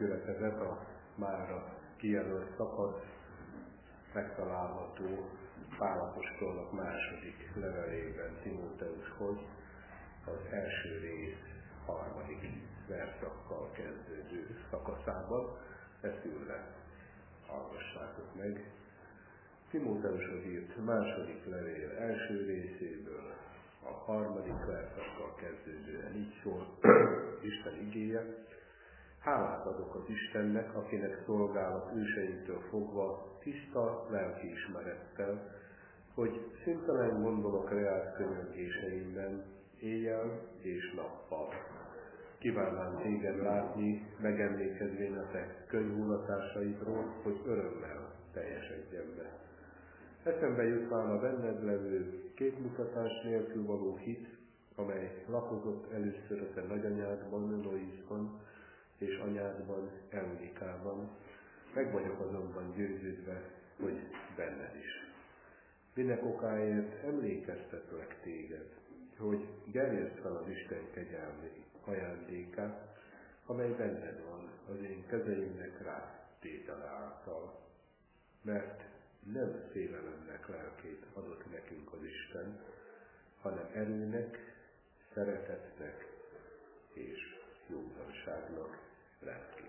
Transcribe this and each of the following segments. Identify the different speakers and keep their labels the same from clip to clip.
Speaker 1: született a mára kijelölt szakasz megtalálható Pál apostolnak második levelében Timóteushoz, az első rész 3. verszakkal kezdődő szakaszában. Eszülve hallgassátok meg. Timóteushoz írt második levél első részéből a 3. verszakkal kezdődően így szól Isten igéje. Hálát adok az Istennek, akinek szolgálok őseinktől fogva tiszta lelkiismerettel, hogy szüntelen gondolok reált könyörgéseimben, éjjel és nappal. Kívánnám téged látni, megemlékezvén a te könyvhullátásaidról, hogy örömmel teljesedjen be. Eszembe jutván a benned levő képmutatás nélkül való hit, amely lakozott először a te nagyanyádban, Loisban, és anyádban, Eunikában. Meg vagyok azonban győződve, hogy benned is. Minek okáért emlékeztetlek téged, hogy gerjeszd fel az Isten kegyelmi ajándékát, amely benned van az én kezeimnek rá tétele által. Mert nem félelemnek lelkét adott nekünk az Isten, hanem erőnek, szeretetnek és józanságnak lelkét.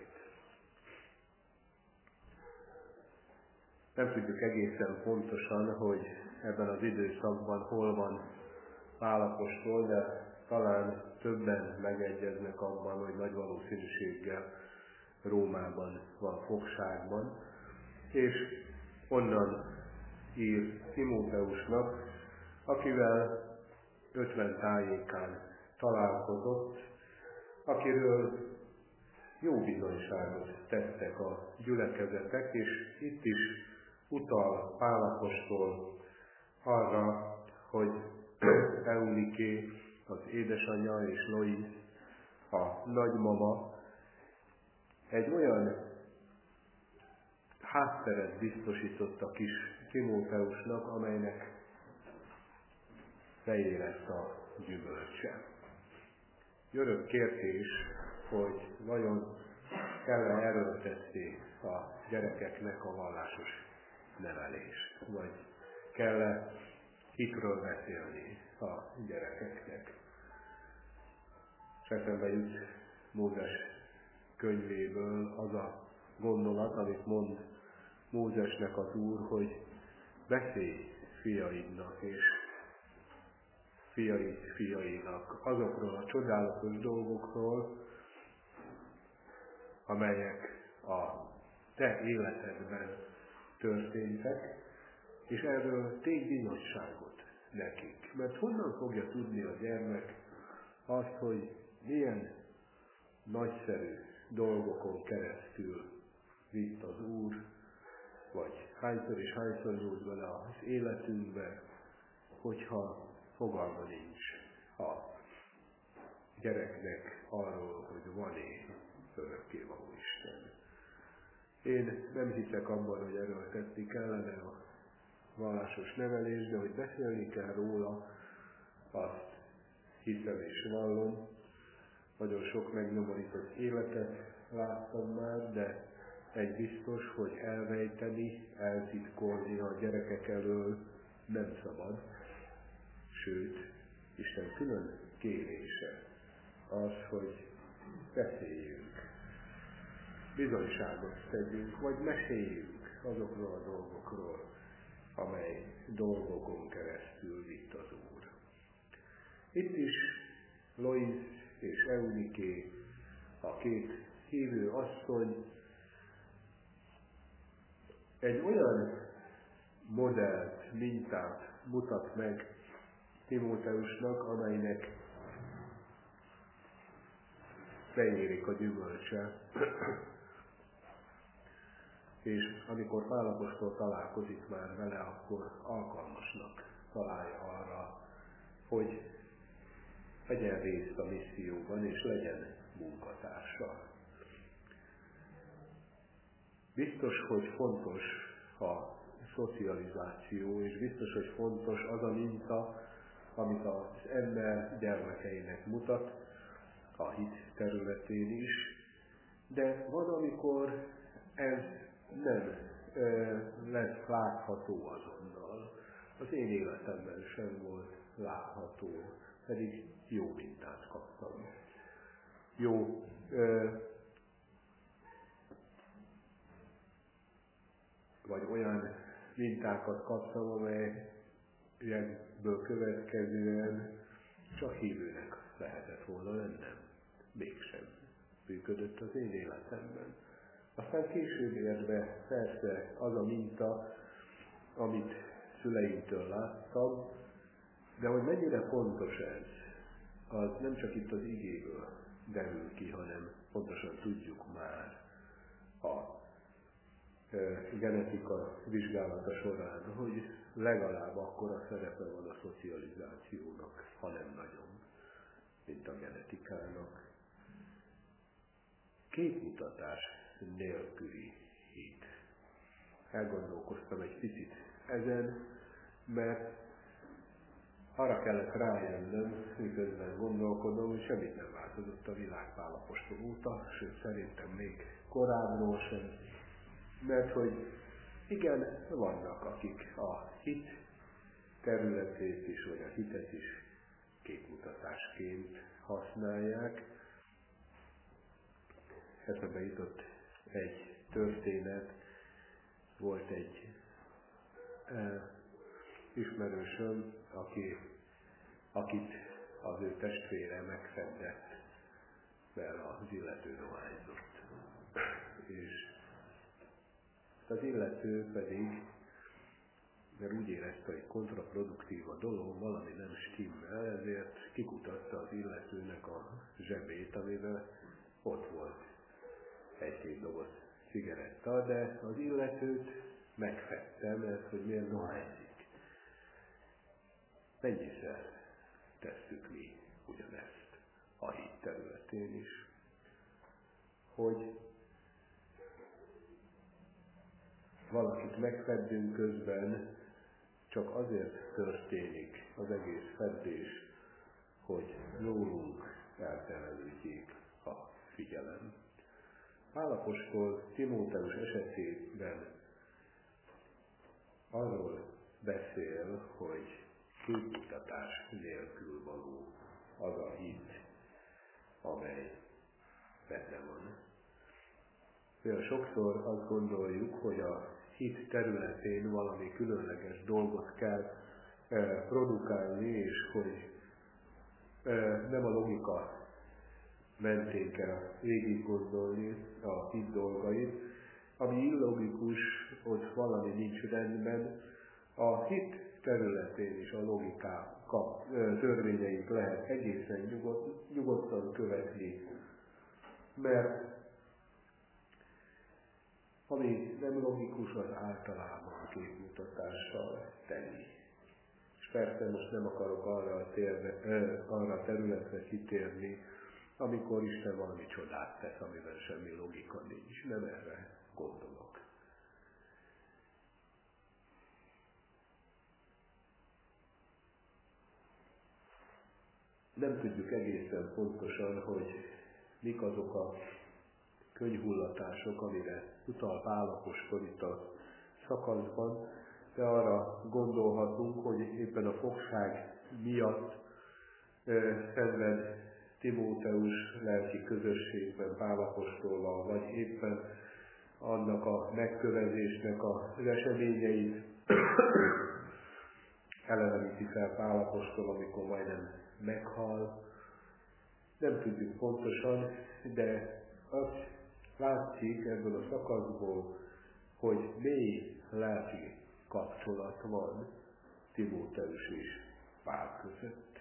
Speaker 1: Nem tudjuk egészen pontosan, hogy ebben az időszakban hol van Pál apostol, de talán többen megegyeznek abban, hogy nagy valószínűséggel Rómában van fogságban, és onnan ír Timóteusnak, akivel 50 tájékán találkozott, akiről jó bizonyságot tettek a gyülekezetek, és itt is utal Pál apostol arra, hogy Euniké, az édesanyja és Lois, a nagymama egy olyan hátteret biztosított a kis Timóteusnak, amelynek beérett a gyümölcse. Örök kérdés, hogy vajon kell-e erőltetni a gyerekeknek a vallásos nevelést, vagy kell-e hitről beszélni a gyerekeknek. Eszembe jut Mózes könyvéből az a gondolat, amit mond Mózesnek az Úr, hogy beszélj fiaidnak és fiainak azokról a csodálatos dolgokról, amelyek a te életedben történtek, és erről tégy bizonyságot nekik. Mert honnan fogja tudni a gyermek azt, hogy milyen nagyszerű dolgokon keresztül vitt az Úr, vagy hányszor és hányszor nyújt bele az életünkbe, hogyha fogalma nincs a gyereknek arról, hogy van-e örökkévaló Isten. Én nem hiszek abban, hogy erőltetni kellene a vallásos nevelést, de hogy beszélni kell róla, azt hiszem és vallom. Nagyon sok megnyomorított életet láttam már, de egy biztos, hogy elrejteni, eltitkolni a gyerekek elől nem szabad. Sőt, Isten külön kérése az, hogy beszéljünk, bizonyságot tegyünk, vagy meséljünk azokról a dolgokról, amely dolgokon keresztül vitt az Úr. Itt is Lois és Euniké, a két hívő asszony, egy olyan modellt, mintát mutat meg Timóteusnak, amelynek beérik a gyümölcse. És amikor Pál apostol találkozik már vele, akkor alkalmasnak találja arra, hogy vegyen részt a misszióban, és legyen munkatársa. Biztos, hogy fontos a szocializáció, és biztos, hogy fontos az a minta, amit az ember gyermekeinek mutat, a hit területén is, De van, amikor ez nem lesz látható azonnal. Az én életemben sem volt látható, pedig jó mintát kaptam. Jó vagy olyan mintákat kaptam, amelyekből következően csak hívőnek lehetett volna lennem. Mégsem működött az én életemben. Aztán később ért be persze az a minta, amit szüleimtől láttam, de hogy mennyire fontos ez, az nem csak itt az igéből derül ki, hanem pontosan tudjuk már a genetika vizsgálata során, hogy legalább akkora szerepe van a szocializációnak, ha nem nagyon, mint a genetikának. Képmutatás nélküli hit. Elgondolkoztam egy picit ezen, mert arra kellett rájönnöm, miközben gondolkodom, hogy semmit nem változott a világ Pál apostol óta, sőt szerintem még korábbról sem, mert hogy igen, vannak, akik a hit területét is, vagy a hitet is képmutatásként használják. Eszembe jutott egy történet, volt egy ismerősöm, akit az ő testvére megfedett, mert az illető dohányzott. És az illető pedig, mert úgy érezte, hogy kontraproduktív a dolog, valami nem stimmel, ezért kikutatta az illetőnek a zsebét, amiben ott volt egy-két doboz cigaretta, de az illetőt megfedte, mert hogy miért dohányzik. Mennyiszer tesszük mi ugyanezt a hit területén is, hogy valakit megfeddünk közben, csak azért történik az egész feddés, hogy rólunk elterelődjék a figyelem. Pál apostol Timóteus esetében arról beszél, hogy képmutatás nélkül való az a hit, amely benne van. Olyan sokszor azt gondoljuk, hogy a hit területén valami különleges dolgot kell produkálni, és hogy nem a logika mentén kell végig gondolni a hit dolgait. Ami illogikus, ott valami nincs rendben. A hit területén is a logika törvényeit lehet egészen nyugodtan követni, mert ami nem logikus, az általában képmutatással teli. És persze most nem akarok arra a területre kitérni, amikor Isten valami csodát tesz, amiben semmi logika nincs. Nem erre gondolok. Nem tudjuk egészen pontosan, hogy mik azok a könyvhullatások, amire utal Pál apostol itt a szakaszban, de arra gondolhatunk, hogy éppen a fogság miatt szenved Timóteus lelki közösségben Pál apostollal, vagy éppen annak a megkövezésnek az eseményeit eleveníti fel Pál apostol, amikor majdnem meghal. Nem tudjuk pontosan, de azt látszik ebből a szakaszból, hogy mély lelki kapcsolat van Timóteus és Pál között.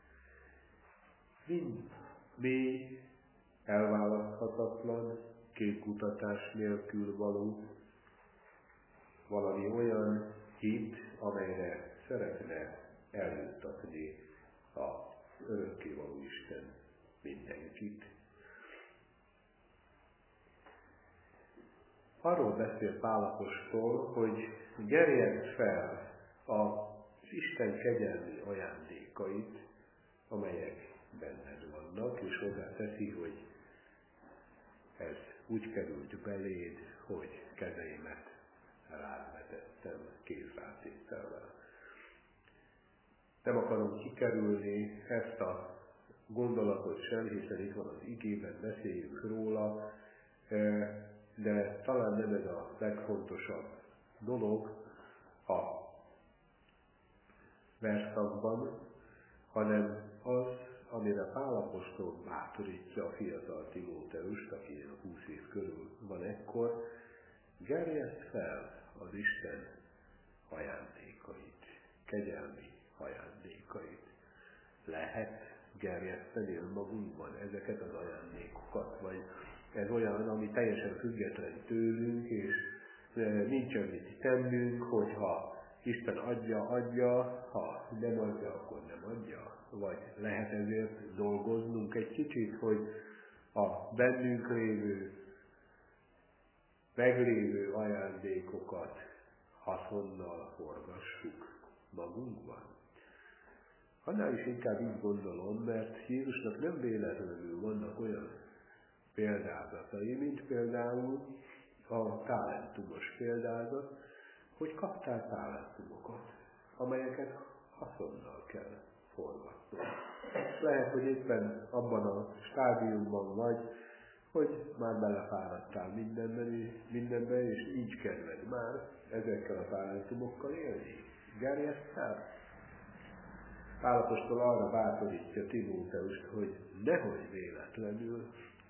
Speaker 1: Mind mély, elválaszthatatlan, képkutatás nélkül való, valami olyan hit, amelyre szeretne eljuttatni az örökkévaló Isten mindenkit. Arról beszél Pál apostol, hogy gerjed fel az Isten kegyelmi ajándékait, amelyek benned vannak, és hozzáteszi, hogy ez úgy került beléd, hogy kezeimet rád vetettem kézrátétellel. Nem akarom kikerülni ezt a gondolatot sem, hiszen itt van az igében, beszéljük róla, de talán nem ez a legfontosabb dolog a versszakban, hanem az, amire Pál apostol bátorítja a fiatal Timóteust, aki 20 év körül van ekkor, gerjeszt fel az Isten ajándékait, kegyelmi ajándékait. Lehet gerjeszteni önmagunkban ezeket az ajándékokat, vagy ez olyan, ami teljesen független tőlünk, és nincsen mit tennünk, hogyha Isten adja, ha nem adja, akkor nem adja. Vagy lehet ezért dolgoznunk egy kicsit, hogy a bennünk lévő, meglévő ajándékokat haszonnal forgassuk magunkban. Annál is inkább így gondolom, mert Jézusnak nem véletlenül vannak olyan példázatai, mint például a talentumos példázat, hogy kaptál talentumokat, amelyeket haszonnal kell forgatni. Lehet, hogy éppen abban a stádiumban vagy, hogy már belefáradtál mindenbe, és így kedved már ezekkel a talentumokkal élni. Gerjeszt fel! Pál apostol arra bátorítja Timóteust, hogy nehogy véletlenül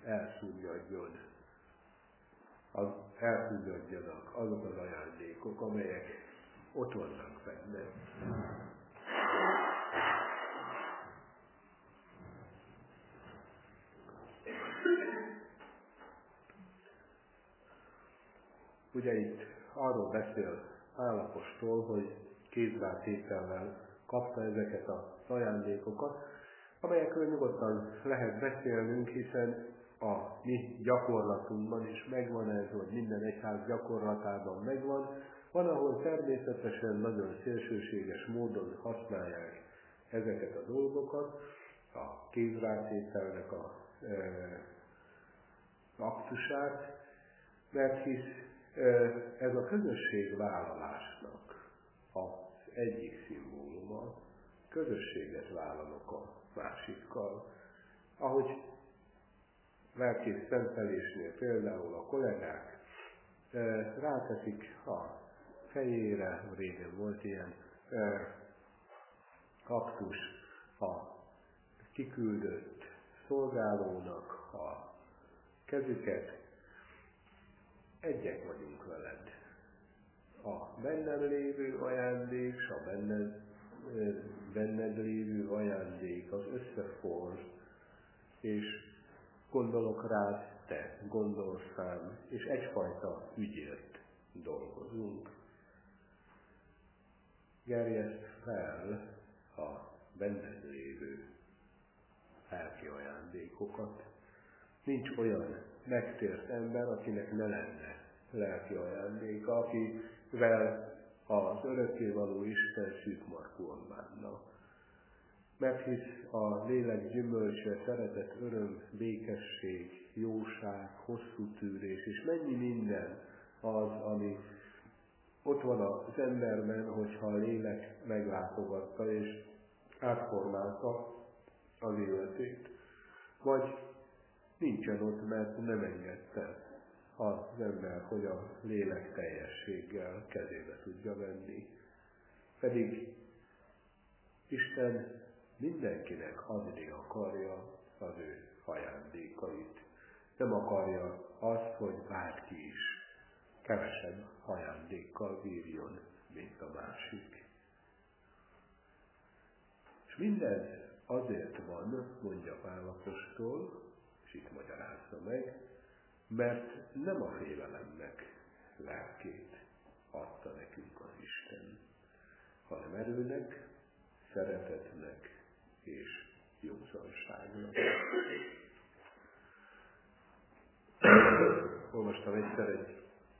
Speaker 1: elszúnyadjanak azok az ajándékok, amelyek ott vannak benne. Ugye itt arról beszél Pál apostol, hogy kézrátétellel kapta ezeket az ajándékokat, amelyekről nyugodtan lehet beszélnünk, hiszen a mi gyakorlatunkban is megvan ez, hogy minden egyház gyakorlatában megvan. Van, ahol természetesen nagyon szélsőséges módon használják ezeket a dolgokat, a kézrátételnek az aktusát, mert hisz ez a közösségvállalásnak az egyik szimbóluma, közösséget vállalok a másikkal. Ahogy lelkész szentelésnél például a kollégák ráteszik a fejére, régen volt ilyen aktus a kiküldött szolgálónak a kezüket, egyek vagyunk veled. A bennem lévő ajándék, és a benned lévő ajándék az összeforr, és gondolok rád, te gondolsz rám, és egyfajta ügyért dolgozunk. Gerjeszt fel a benned lévő lelki ajándékokat. Nincs olyan megtért ember, akinek ne lenne lelki ajándéka, akivel az örökkévaló Isten szűkmarkúan bánna. Mert hisz a lélek gyümölcse, szeretet, öröm, békesség, jóság, hosszú tűrés, és mennyi minden az, ami ott van az emberben, hogyha a lélek meglátogatta és átformálta az életét. Vagy nincsen ott, mert nem engedte az ember, hogy a lélek teljességgel kezébe tudja venni. Pedig Isten mindenkinek adni akarja az ő ajándékait. Nem akarja azt, hogy bárki is kevesebb ajándékkal bírjon, mint a másik. És mindez azért van, mondja Pál apostol, és itt magyarázza meg, mert nem a félelemnek lelkét adta nekünk az Isten, hanem erőnek, szeretetnek és józanságnak. Olvastam egyszer egy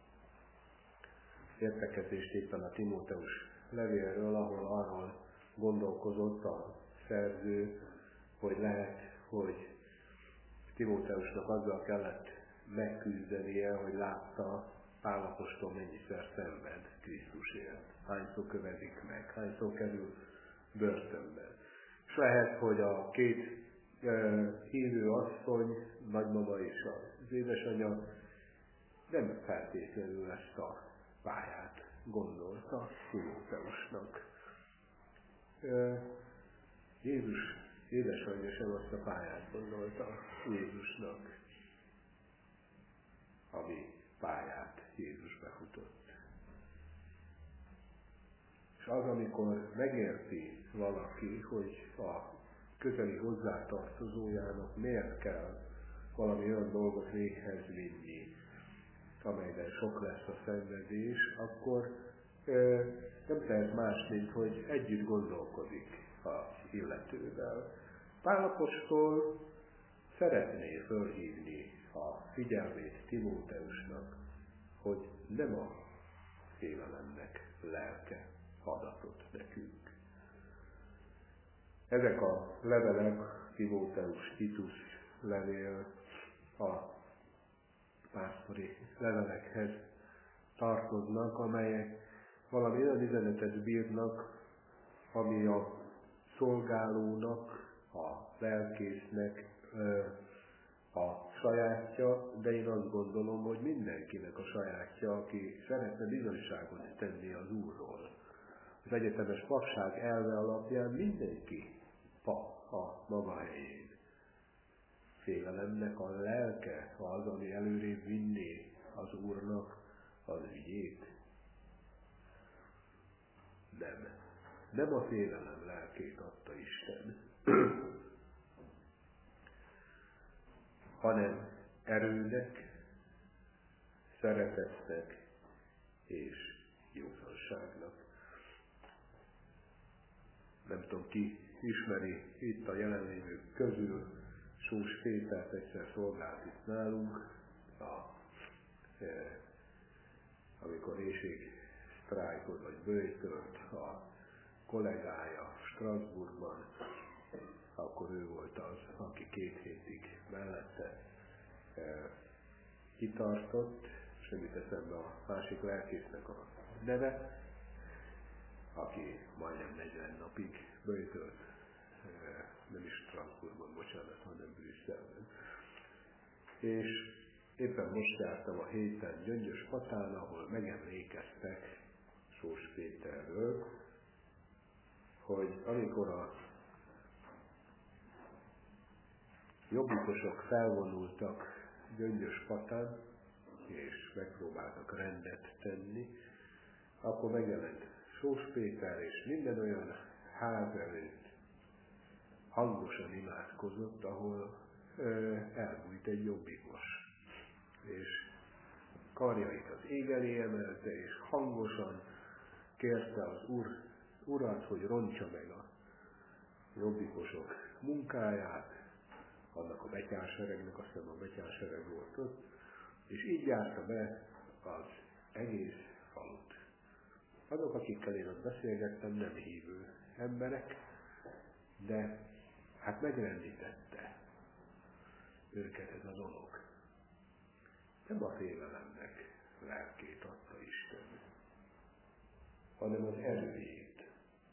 Speaker 1: értekezést éppen a Timóteus levélről, ahol arról gondolkozott a szerző, hogy lehet, hogy Timóteusnak azzal kellett megküzdenie, hogy látta Pál apostol mennyiszer szenved Krisztusért, hányszor követik meg, hányszor kerül börtönbe. És lehet, hogy a két hívő asszony, nagymama és az édesanyja nem feltétlenül ezt a pályát gondolta Timóteusnak. Jézus édesanyja sem azt a pályát gondolta Jézusnak, ami pályát Jézus befutott. És az, amikor megérti valaki, hogy a közeli hozzátartozójának miért kell valami olyan dolgot véghez vinni, amelyben sok lesz a szenvedés, akkor nem tehet más, mint hogy együtt gondolkodik az illetővel. Pál apostol szeretné fölhívni a figyelmét Timóteusnak, hogy nem a félelemnek lelke adatott nekünk. Ezek a levelek, Timóteus, Titus levél, a pásztori levelekhez tartoznak, amelyek valami olyan üzenetet bírnak, ami a szolgálónak, a lelkésznek a sajátja, de én azt gondolom, hogy mindenkinek a sajátja, aki szeretne bizonyságot tenni az Úrról. Az egyetemes papság elve alapján mindenki pap a maga helyén. Félelemnek a lelke az, ami előrébb vinné az Úrnak az ügyét. Nem. Nem a félelem lelkét adta Isten, hanem erőnek, szeretetnek és józanságnak. Nem tudom, ki ismeri itt a jelenlévők közül, Sós Pétert egyszer szolgált itt nálunk, amikor éhségsztrájkot vagy böjtölt a kollégája Strasbourgban, akkor ő volt az, aki 2 hétig mellette kitartott, és nem jut eszembe a másik lelkésznek a neve, aki majdnem 40 napig böjtölt, nem is Strasbourgban, bocsánat, hanem Brüsszelben. És éppen most jártam a héten Gyöngyöspatán, ahol megemlékeztek Sós Péterről, hogy amikor a jobbikosok felvonultak Gyöngyöspatán, és megpróbáltak rendet tenni, akkor megjelent Sós Péter, és minden olyan ház előtt hangosan imádkozott, ahol elbújt egy jobbikos. És karjait az ég elé emelte, és hangosan kérte az Urat, hogy rontsa meg a jobbikosok munkáját, annak a betyárseregnek, azt hiszem a betyársereg volt ott, és így járta be az egész falut. Azok, akikkel én ott beszélgettem, nem hívő emberek, de hát megrendítette őket ez a dolog. Nem a félelemnek lelkét adta Isten, hanem az erőjét.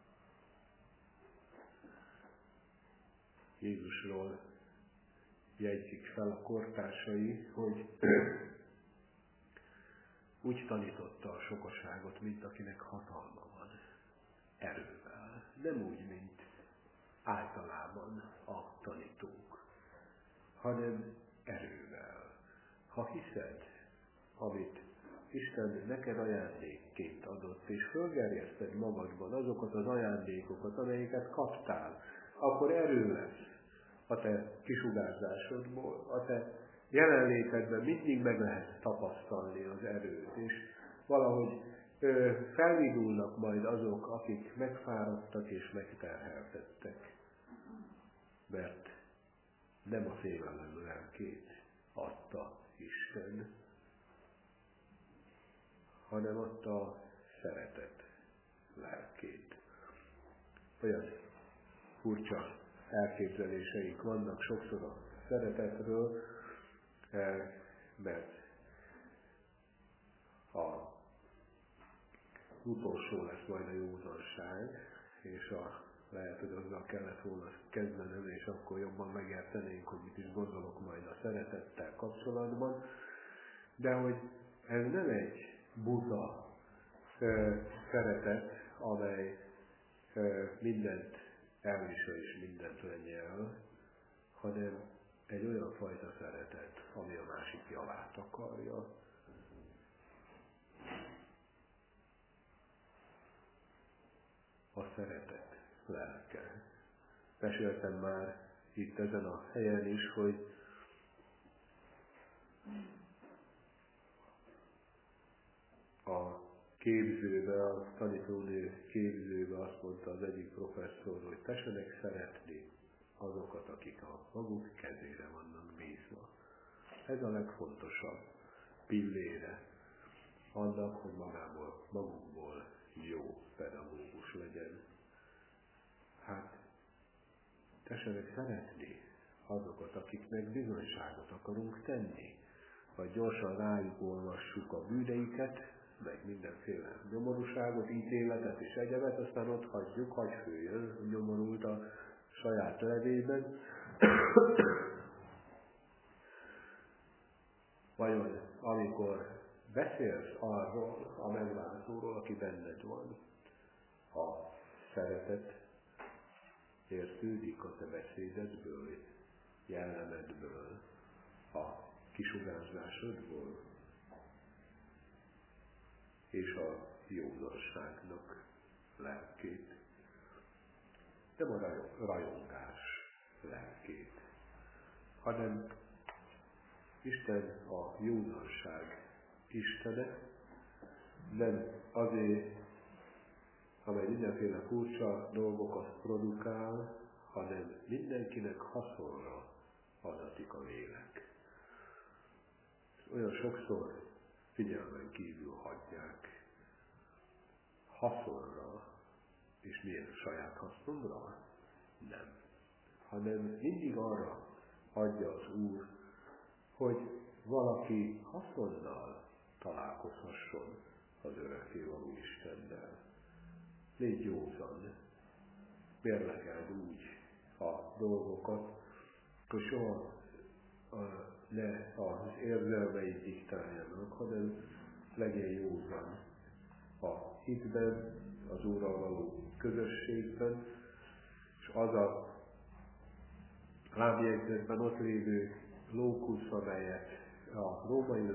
Speaker 1: Jézusról jegyzik fel a kortársai, hogy úgy tanította a sokaságot, mint akinek hatalma van, erővel. Nem úgy, mint általában a tanítók, hanem erővel. Ha hiszed, amit Isten neked ajándékként adott, és fölgerjeszted magadban azokat az ajándékokat, amelyeket kaptál, akkor erő lesz a te kisugárzásodból, a te jelenlétedben mindig meg lehet tapasztalni az erőt, és valahogy felvidulnak majd azok, akik megfáradtak és megterheltettek, mert nem a félelem lelkét adta Isten, hanem adta a szeretet lelkét. Olyan furcsa elképzeléseink vannak sokszor a szeretetről, mert a utolsó lesz majd a józanság, és lehet, hogy azzal kellett volna kezdenem, és akkor jobban megértenénk, hogy mit is gondolok majd a szeretettel kapcsolatban. De hogy ez nem egy buta szeretet, amely mindent elvisel és mindent lenyel, hanem egy olyan fajta szeretet, ami a másik javát akarja. A szeretet lelke. Meséltem már itt ezen a helyen is, hogy a képzőbe, a tanítónő képzőbe azt mondta az egyik professzor, hogy tessenek szeretni azokat, akik a maguk kezére vannak bízva. Ez a legfontosabb pillére annak, hogy magukból jó pedagógus legyen. Hát, tessenek szeretni azokat, akiknek bizonyságot akarunk tenni, vagy gyorsan rájuk olvassuk a bűneiket, meg mindenféle nyomorúságot, ítéletet és egyebet, aztán ott hagyjuk, hagy főjön, nyomorult a saját levében. Vajon amikor beszélsz arról a megváltóról, aki benned van, a szeretet érződik a te beszédedből, jellemedből, a kisugárzásodból, és a józanságnak lelkét, nem a rajongás lelkét, hanem Isten a józanság Istene, nem azért, amely mindenféle furcsa dolgokat produkál, hanem mindenkinek haszonra adatik a lélek. Olyan sokszor figyelmen kívül hagyják haszonra, és miért saját hasznomra? Nem. Hanem mindig arra adja az Úr, hogy valaki haszonnal találkozhasson az örökkévaló Istennel. Légy józan, mérlegeld úgy a dolgokat, hogy soha ne az érzelmeid diktáljanak, hanem legyél józan a hitben, az Úrral való közösségben, és az a lábjegyzetben ott lévő lókusz, amely a római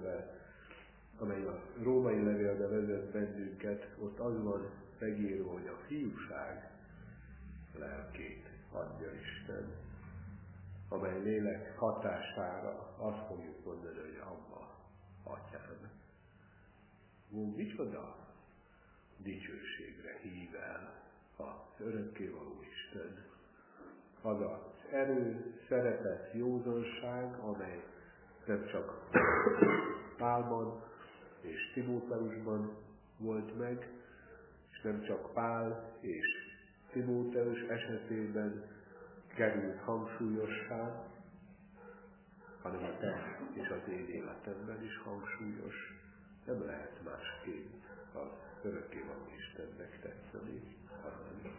Speaker 1: levélbe vezet bennünket, ott az van megírva, hogy a fiúság lelkét adja Isten, amely lélek hatására azt fogjuk mondani, hogy Abba, Atyám. Micsoda dicsőségre hív el az örökkévaló Isten. Az az erő, szeretet, józanság, amely nem csak Pálban és Timóteusban volt meg, és nem csak Pál és Timóteus esetében került hangsúlyossá, hanem a te és az én életemben is hangsúlyos. Nem lehet másképp az örökkévaló Istennek tetszeni. Amen.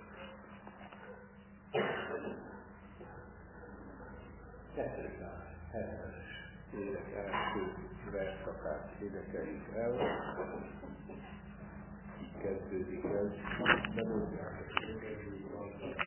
Speaker 1: 270-es ének első versszakát énekeljük el. Így kezdődik ez. Nem mondják, hogy